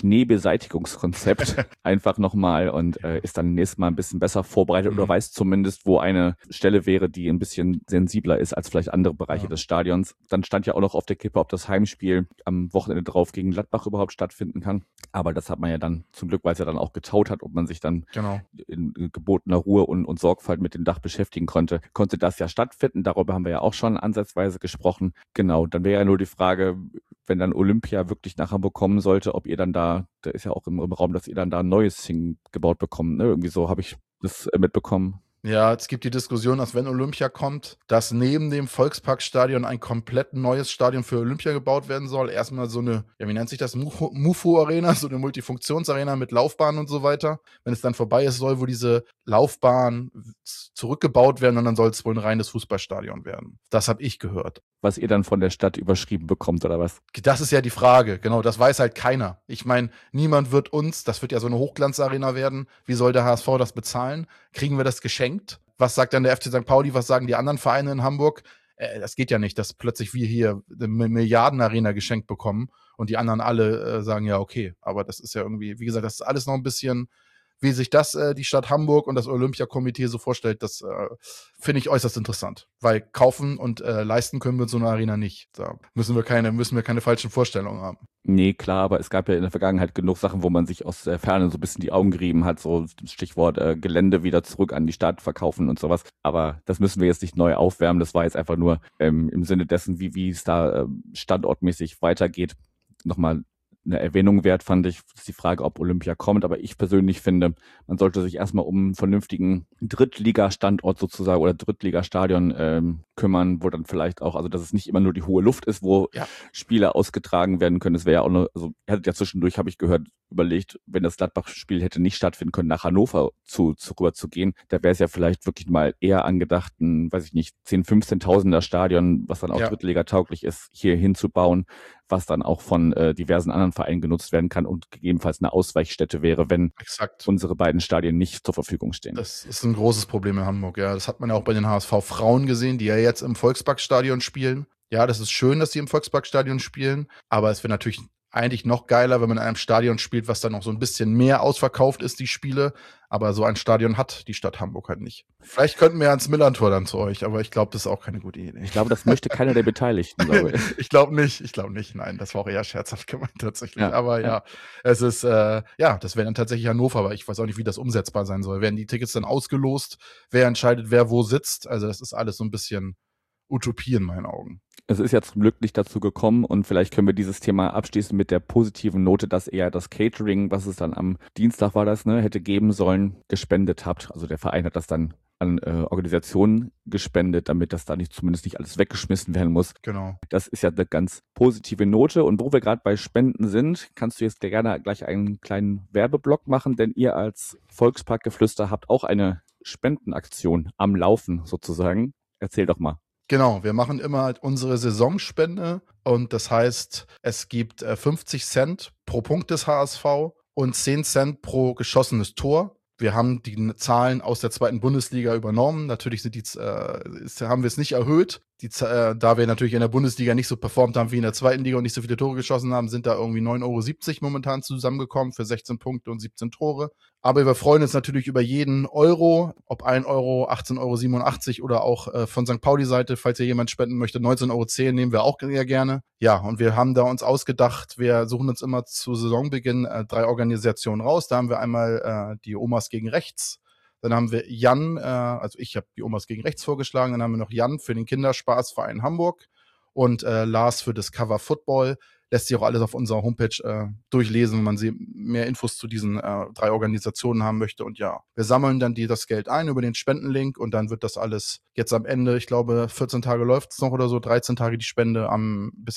Schneebeseitigungskonzept einfach nochmal und ist dann nächstes Mal ein bisschen besser vorbereitet oder weiß zumindest, wo eine Stelle wäre, die ein bisschen sensibler ist als vielleicht andere Bereiche des Stadions. Dann stand ja auch noch auf der Kippe, ob das Heimspiel am Wochenende drauf gegen Gladbach überhaupt stattfinden kann. Aber das hat man ja dann zum Glück, weil es ja dann auch getaut hat, ob man sich dann in gebotener Ruhe und Sorgfalt mit dem Dach beschäftigen konnte das ja stattfinden. Darüber haben wir ja auch schon ansatzweise gesprochen. Genau, dann wäre ja nur die Frage, wenn dann Olympia wirklich nach Hamburg kommen sollte, ob ihr dann da ist ja auch im Raum, dass ihr dann da ein neues hingebaut bekommt. Ne? Irgendwie so habe ich das mitbekommen. Ja, es gibt die Diskussion, dass wenn Olympia kommt, dass neben dem Volksparkstadion ein komplett neues Stadion für Olympia gebaut werden soll. Erstmal so eine, ja, wie nennt sich das, Mufo-Arena, so eine Multifunktionsarena mit Laufbahn und so weiter. Wenn es dann vorbei ist, soll wohl diese Laufbahn zurückgebaut werden und dann soll es wohl ein reines Fußballstadion werden. Das habe ich gehört. Was ihr dann von der Stadt überschrieben bekommt, oder was? Das ist ja die Frage, genau, das weiß halt keiner. Ich meine, niemand wird uns, das wird ja so eine Hochglanzarena werden, wie soll der HSV das bezahlen? Kriegen wir das geschenkt? Was sagt dann der FC St. Pauli, was sagen die anderen Vereine in Hamburg? Das geht ja nicht, dass plötzlich wir hier eine Milliardenarena geschenkt bekommen und die anderen alle sagen, ja, okay. Aber das ist ja irgendwie, wie gesagt, das ist alles noch ein bisschen, wie sich das die Stadt Hamburg und das Olympiakomitee so vorstellt, das finde ich äußerst interessant. Weil kaufen und leisten können wir so eine Arena nicht. Da müssen wir keine falschen Vorstellungen haben. Nee, klar, aber es gab ja in der Vergangenheit genug Sachen, wo man sich aus der Ferne so ein bisschen die Augen gerieben hat, so Stichwort Gelände wieder zurück an die Stadt verkaufen und sowas. Aber das müssen wir jetzt nicht neu aufwärmen. Das war jetzt einfach nur im Sinne dessen, wie es da standortmäßig weitergeht. Nochmal eine Erwähnung wert, fand ich, ist die Frage, ob Olympia kommt. Aber ich persönlich finde, man sollte sich erstmal um einen vernünftigen Drittliga-Standort sozusagen oder Drittliga-Stadion kümmern, wo dann vielleicht auch, also dass es nicht immer nur die hohe Luft ist, wo Spiele ausgetragen werden können. Es wäre ja auch nur, also ihr hattet ja zwischendurch, habe ich gehört, überlegt, wenn das Gladbach-Spiel hätte nicht stattfinden können, nach Hannover rüber zu gehen, da wäre es ja vielleicht wirklich mal eher angedacht, ein, weiß ich nicht, 10.000, 15.000er Stadion, was dann auch Drittliga-tauglich ist, hier hinzubauen, was dann auch von diversen anderen Vereinen genutzt werden kann und gegebenenfalls eine Ausweichstätte wäre, wenn unsere beiden Stadien nicht zur Verfügung stehen. Das ist ein großes Problem in Hamburg, ja. Das hat man ja auch bei den HSV-Frauen gesehen, die ja jetzt im Volksparkstadion spielen. Ja, das ist schön, dass sie im Volksparkstadion spielen, aber es wäre natürlich eigentlich noch geiler, wenn man in einem Stadion spielt, was dann noch so ein bisschen mehr ausverkauft ist, die Spiele. Aber so ein Stadion hat die Stadt Hamburg halt nicht. Vielleicht könnten wir ans Millantor dann zu euch, aber ich glaube, das ist auch keine gute Idee. Ich glaube, das möchte keiner der Beteiligten, glaube ich. Ich glaube nicht. Nein, das war auch eher scherzhaft gemeint tatsächlich. Aber es ist, das wäre dann tatsächlich Hannover, aber ich weiß auch nicht, wie das umsetzbar sein soll. Werden die Tickets dann ausgelost? Wer entscheidet, wer wo sitzt? Also das ist alles so ein bisschen Utopie in meinen Augen. Es ist ja zum Glück nicht dazu gekommen und vielleicht können wir dieses Thema abschließen mit der positiven Note, dass eher das Catering, was es dann am Dienstag war das, hätte geben sollen, gespendet habt. Also der Verein hat das dann an Organisationen gespendet, damit das da zumindest nicht alles weggeschmissen werden muss. Genau. Das ist ja eine ganz positive Note. Und wo wir gerade bei Spenden sind, kannst du jetzt gerne gleich einen kleinen Werbeblock machen, denn ihr als Volksparkgeflüster habt auch eine Spendenaktion am Laufen sozusagen. Erzähl doch mal. Genau, wir machen immer unsere Saisonspende und das heißt, es gibt 50 Cent pro Punkt des HSV und 10 Cent pro geschossenes Tor. Wir haben die Zahlen aus der zweiten Bundesliga übernommen. Natürlich haben wir es nicht erhöht. Da wir natürlich in der Bundesliga nicht so performt haben wie in der zweiten Liga und nicht so viele Tore geschossen haben, sind da irgendwie 9,70 € momentan zusammengekommen für 16 Punkte und 17 Tore. Aber wir freuen uns natürlich über jeden Euro, ob 1 Euro, 18,87 € oder auch von St. Pauli-Seite, falls ihr jemand spenden möchte, 19,10 € nehmen wir auch sehr gerne. Ja, und wir haben da uns ausgedacht, wir suchen uns immer zu Saisonbeginn 3 Organisationen raus. Da haben wir einmal die Omas gegen Rechts. Dann haben wir Jan, also ich habe die Omas gegen Rechts vorgeschlagen. Dann haben wir noch Jan für den Kinderspaßverein Hamburg und Lars für Discover Football. Lässt sich auch alles auf unserer Homepage durchlesen, wenn man mehr Infos zu diesen 3 Organisationen haben möchte. Und ja, wir sammeln dann das Geld ein über den Spendenlink und dann wird das alles jetzt am Ende, ich glaube 14 Tage läuft es noch oder so, 13 Tage die Spende, bis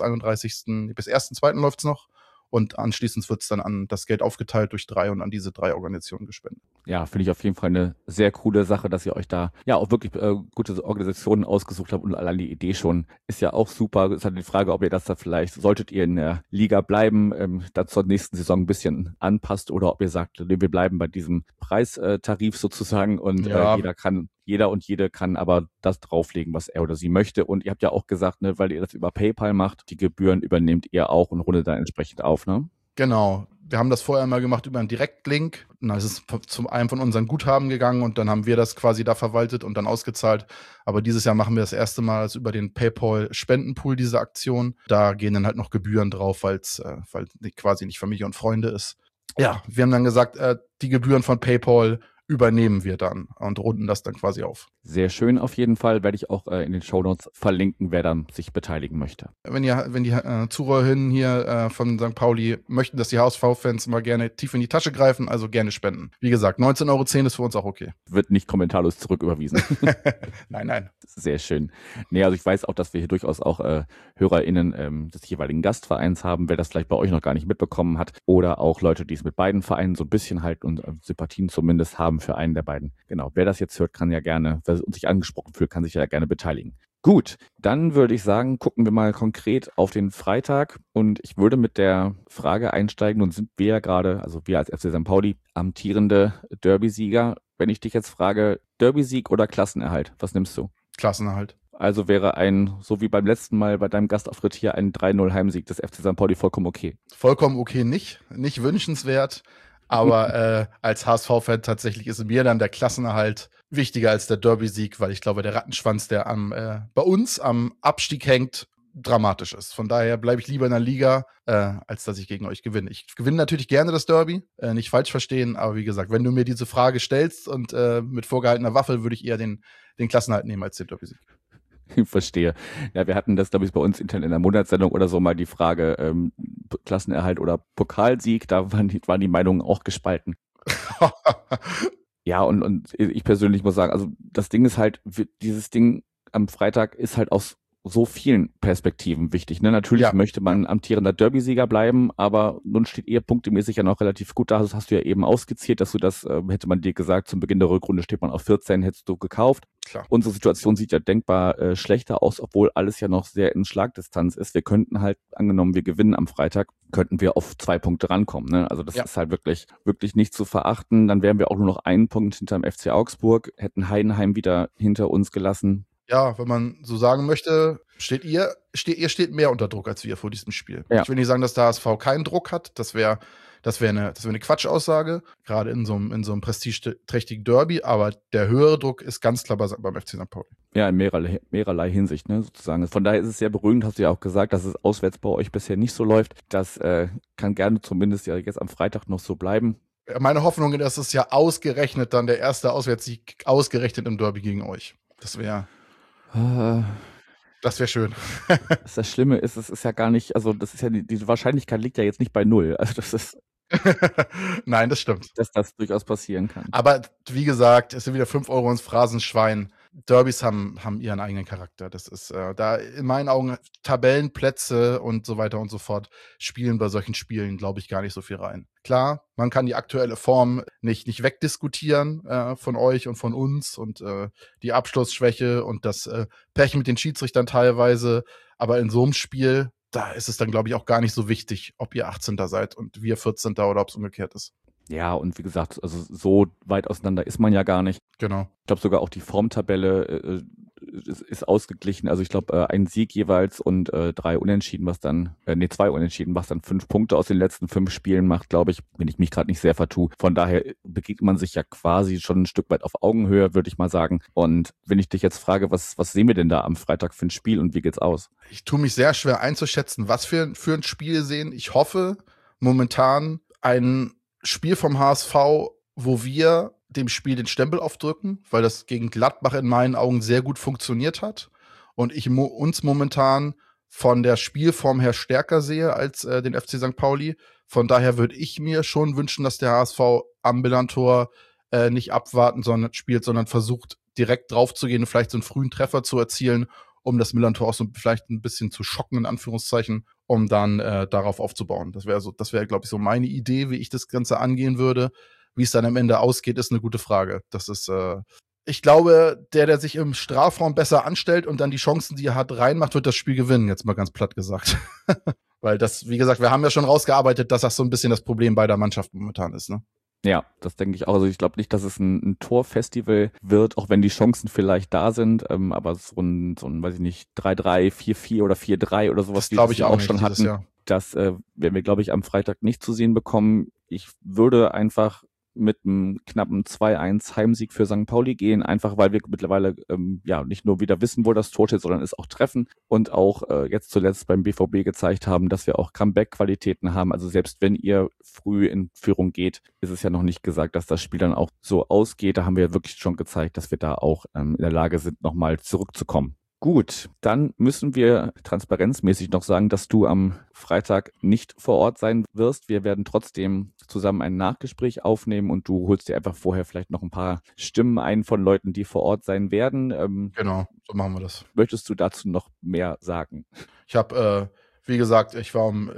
1.2. läuft es noch. Und anschließend wird es dann an das Geld aufgeteilt durch 3 und an diese 3 Organisationen gespendet. Ja, finde ich auf jeden Fall eine sehr coole Sache, dass ihr euch da ja auch wirklich gute Organisationen ausgesucht habt und allein die Idee schon ist ja auch super. Es ist halt die Frage, ob ihr das da vielleicht, solltet ihr in der Liga bleiben, dann zur nächsten Saison ein bisschen anpasst oder ob ihr sagt, nee, wir bleiben bei diesem Preistarif sozusagen und Ja, jeder und jede kann aber das drauflegen, was er oder sie möchte. Und ihr habt ja auch gesagt, ne, weil ihr das über PayPal macht, die Gebühren übernehmt ihr auch und rundet dann entsprechend auf, ne? genau. Wir haben das vorher mal gemacht über einen Direktlink. Und dann ist es zu einem von unseren Guthaben gegangen und dann haben wir das quasi da verwaltet und dann ausgezahlt. Aber dieses Jahr machen wir das erste Mal über den PayPal-Spendenpool diese Aktion. Da gehen dann halt noch Gebühren drauf, weil quasi nicht Familie und Freunde ist. Ja, wir haben dann gesagt, die Gebühren von PayPal übernehmen wir dann und runden das dann quasi auf. Sehr schön auf jeden Fall, werde ich auch in den Shownotes verlinken, wer dann sich beteiligen möchte. Wenn die Zuhörerinnen hier von St. Pauli möchten, dass die HSV-Fans mal gerne tief in die Tasche greifen, also gerne spenden. Wie gesagt, 19,10 € ist für uns auch okay. Wird nicht kommentarlos zurücküberwiesen. Nein. Sehr schön. Nee, also ich weiß auch, dass wir hier durchaus auch HörerInnen des jeweiligen Gastvereins haben, wer das vielleicht bei euch noch gar nicht mitbekommen hat. Oder auch Leute, die es mit beiden Vereinen so ein bisschen halt und Sympathien zumindest haben für einen der beiden. Genau, wer das jetzt hört, kann ja gerne, wer sich angesprochen fühlt, kann sich ja gerne beteiligen. Gut, dann würde ich sagen, gucken wir mal konkret auf den Freitag und ich würde mit der Frage einsteigen und sind wir ja gerade, also wir als FC St. Pauli, amtierende Derby-Sieger. Wenn ich dich jetzt frage, Derby-Sieg oder Klassenerhalt, was nimmst du? Klassenerhalt. Also wäre so wie beim letzten Mal bei deinem Gastauftritt hier, ein 3-0 Heimsieg des FC St. Pauli vollkommen okay. Vollkommen okay, nicht wünschenswert. Aber als HSV-Fan tatsächlich ist mir dann der Klassenerhalt wichtiger als der Derby-Sieg, weil ich glaube, der Rattenschwanz, der bei uns am Abstieg hängt, dramatisch ist. Von daher bleibe ich lieber in der Liga, als dass ich gegen euch gewinne. Ich gewinne natürlich gerne das Derby, nicht falsch verstehen, aber wie gesagt, wenn du mir diese Frage stellst und mit vorgehaltener Waffe, würde ich eher den Klassenerhalt nehmen als den Derby-Sieg. Verstehe. Ja, wir hatten das, glaube ich, bei uns intern in der Monatssendung oder so mal die Frage Klassenerhalt oder Pokalsieg. Da waren die Meinungen auch gespalten. Ja, und ich persönlich muss sagen, also das Ding ist halt, dieses Ding am Freitag ist halt aus so vielen Perspektiven wichtig. Ne? Natürlich möchte man amtierender Derby-Sieger bleiben, aber nun steht ihr punktemäßig ja noch relativ gut da. Das hast du ja eben ausskizziert, dass du das, hätte man dir gesagt, zum Beginn der Rückrunde steht man auf 14, hättest du gekauft. Klar. Unsere Situation sieht ja denkbar schlechter aus, obwohl alles ja noch sehr in Schlagdistanz ist. Wir könnten halt, angenommen wir gewinnen am Freitag, könnten wir auf 2 Punkte rankommen. Ne? Also das ist halt wirklich nicht zu verachten. Dann wären wir auch nur noch 1 Punkt hinterm FC Augsburg, hätten Heidenheim wieder hinter uns gelassen. Ja, wenn man so sagen möchte, steht mehr unter Druck als wir vor diesem Spiel. Ja. Ich will nicht sagen, dass der HSV keinen Druck hat. Das wäre eine Quatschaussage, gerade in so einem prestigeträchtigen Derby, aber der höhere Druck ist ganz klar beim FC St. Pauli. Ja, in mehrerlei Hinsicht, ne, sozusagen. Von daher ist es sehr beruhigend, hast du ja auch gesagt, dass es auswärts bei euch bisher nicht so läuft. Das kann gerne zumindest ja jetzt am Freitag noch so bleiben. Meine Hoffnung ist, dass es ja ausgerechnet dann der erste Auswärtssieg ausgerechnet im Derby gegen euch. Das wäre schön. Das Schlimme ist, es ist ja gar nicht, also das ist ja, die Wahrscheinlichkeit liegt ja jetzt nicht bei 0. Also das ist. Nein, das stimmt. Dass das durchaus passieren kann. Aber wie gesagt, es sind wieder 5 € ins Phrasenschwein. Derbys haben ihren eigenen Charakter. Das ist da in meinen Augen Tabellenplätze und so weiter und so fort spielen bei solchen Spielen, glaube ich, gar nicht so viel rein. Klar, man kann die aktuelle Form nicht wegdiskutieren von euch und von uns und die Abschlussschwäche und das Pech mit den Schiedsrichtern teilweise. Aber in so einem Spiel, da ist es dann, glaube ich, auch gar nicht so wichtig, ob ihr 18. seid und wir 14. oder ob es umgekehrt ist. Ja, und wie gesagt, also so weit auseinander ist man ja gar nicht. Genau. Ich glaube sogar auch die Formtabelle ist ausgeglichen. Also ich glaube, ein Sieg jeweils und 2 Unentschieden, was dann 5 Punkte aus den letzten 5 Spielen macht, glaube ich, wenn ich mich gerade nicht sehr vertue. Von daher begegnet man sich ja quasi schon ein Stück weit auf Augenhöhe, würde ich mal sagen. Und wenn ich dich jetzt frage, was sehen wir denn da am Freitag für ein Spiel und wie geht's aus? Ich tue mich sehr schwer einzuschätzen, was für ein Spiel sehen. Ich hoffe momentan ein Spiel vom HSV, wo wir dem Spiel den Stempel aufdrücken, weil das gegen Gladbach in meinen Augen sehr gut funktioniert hat und ich uns momentan von der Spielform her stärker sehe als den FC St. Pauli. Von daher würde ich mir schon wünschen, dass der HSV am Millantor nicht abwarten spielt, sondern versucht direkt drauf zu gehen und vielleicht so einen frühen Treffer zu erzielen, um das Millantor auch so vielleicht ein bisschen zu schocken, in Anführungszeichen, um dann darauf aufzubauen. Das wäre, glaube ich, so meine Idee, wie ich das Ganze angehen würde. Wie es dann am Ende ausgeht, ist eine gute Frage. Das ist, ich glaube, der sich im Strafraum besser anstellt und dann die Chancen, die er hat, reinmacht, wird das Spiel gewinnen, jetzt mal ganz platt gesagt. Weil das, wie gesagt, wir haben ja schon rausgearbeitet, dass das so ein bisschen das Problem beider Mannschaften momentan ist, ne? Ja, das denke ich auch. Also ich glaube nicht, dass es ein Torfestival wird, auch wenn die Chancen vielleicht da sind, aber so ein, weiß ich nicht, 3-3, 4-4 oder 4-3 oder sowas, Das glaube ich auch nicht schon dieses hatten, Jahr. das werden wir, glaube ich, am Freitag nicht zu sehen bekommen. Ich würde einfach mit einem knappen 2-1 Heimsieg für St. Pauli gehen, einfach weil wir mittlerweile nicht nur wieder wissen, wo das Tor steht, sondern es auch treffen und auch jetzt zuletzt beim BVB gezeigt haben, dass wir auch Comeback-Qualitäten haben. Also selbst wenn ihr früh in Führung geht, ist es ja noch nicht gesagt, dass das Spiel dann auch so ausgeht. Da haben wir wirklich schon gezeigt, dass wir da auch in der Lage sind, nochmal zurückzukommen. Gut, dann müssen wir transparenzmäßig noch sagen, dass du am Freitag nicht vor Ort sein wirst. Wir werden trotzdem zusammen ein Nachgespräch aufnehmen und du holst dir einfach vorher vielleicht noch ein paar Stimmen ein von Leuten, die vor Ort sein werden. Genau, so machen wir das. Möchtest du dazu noch mehr sagen? Ich habe, wie gesagt, ich war um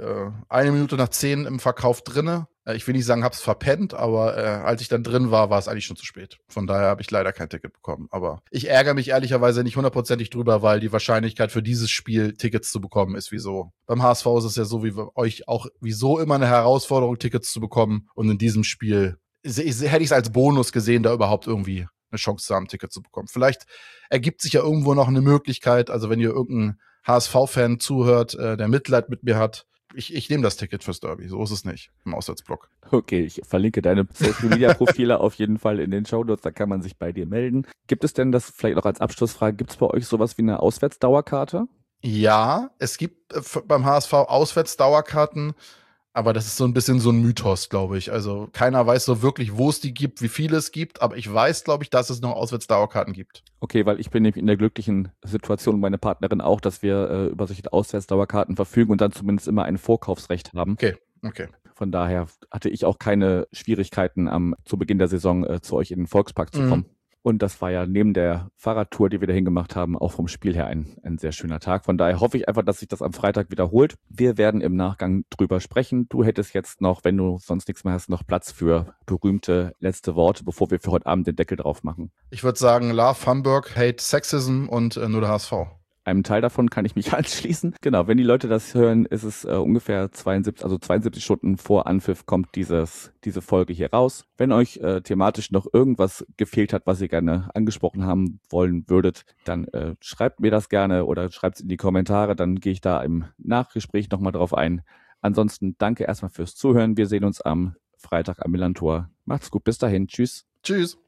1:10 im Verkauf drinne. Ich will nicht sagen, hab's verpennt, aber als ich dann drin war, war es eigentlich schon zu spät. Von daher habe ich leider kein Ticket bekommen. Aber ich ärgere mich ehrlicherweise nicht hundertprozentig drüber, weil die Wahrscheinlichkeit für dieses Spiel Tickets zu bekommen ist wie so. Beim HSV ist es ja so, wie bei euch auch wieso immer eine Herausforderung, Tickets zu bekommen. Und in diesem Spiel hätte ich es als Bonus gesehen, da überhaupt irgendwie eine Chance zu haben, Ticket zu bekommen. Vielleicht ergibt sich ja irgendwo noch eine Möglichkeit, also wenn ihr irgendein HSV-Fan zuhört, der Mitleid mit mir hat, ich nehme das Ticket fürs Derby, so ist es nicht, im Auswärtsblock. Okay, ich verlinke deine Social-Media-Profile auf jeden Fall in den Shownotes, da kann man sich bei dir melden. Gibt es denn das vielleicht noch als Abschlussfrage, gibt es bei euch sowas wie eine Auswärtsdauerkarte? Ja, es gibt beim HSV Auswärtsdauerkarten, aber das ist so ein bisschen so ein Mythos, glaube ich. Also keiner weiß so wirklich, wo es die gibt, wie viele es gibt, aber ich weiß, glaube ich, dass es noch Auswärtsdauerkarten gibt. Okay, weil ich bin nämlich in der glücklichen Situation, meine Partnerin auch, dass wir über solche Auswärtsdauerkarten verfügen und dann zumindest immer ein Vorkaufsrecht haben. Okay. Von daher hatte ich auch keine Schwierigkeiten, zu Beginn der Saison zu euch in den Volkspark zu kommen. Und das war ja neben der Fahrradtour, die wir dahin gemacht haben, auch vom Spiel her ein sehr schöner Tag. Von daher hoffe ich einfach, dass sich das am Freitag wiederholt. Wir werden im Nachgang drüber sprechen. Du hättest jetzt noch, wenn du sonst nichts mehr hast, noch Platz für berühmte letzte Worte, bevor wir für heute Abend den Deckel drauf machen. Ich würde sagen, Love Hamburg, Hate Sexism und nur der HSV. Einem Teil davon kann ich mich anschließen. Genau, wenn die Leute das hören, ist es ungefähr 72 Stunden vor Anpfiff kommt diese Folge hier raus. Wenn euch thematisch noch irgendwas gefehlt hat, was ihr gerne angesprochen haben wollen würdet, dann schreibt mir das gerne oder schreibt es in die Kommentare, dann gehe ich da im Nachgespräch nochmal drauf ein. Ansonsten danke erstmal fürs Zuhören. Wir sehen uns am Freitag am Millantor. Macht's gut, bis dahin. Tschüss. Tschüss.